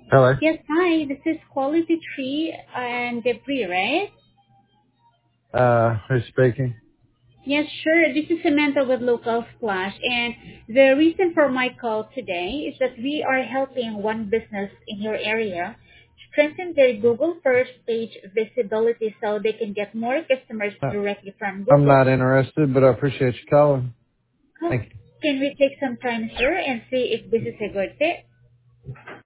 Hello. Yes, hi. This is Quality Tree and Debris, right? Who's speaking? Yes, sure. This is Samantha with Local Splash, and the reason for my call today is that we are helping one business in your area strengthen their Google first page visibility so they can get more customers directly from I'm Google. not interested, but I appreciate you calling. How Thank you. can we take some time, sir, and see if this is a good fit?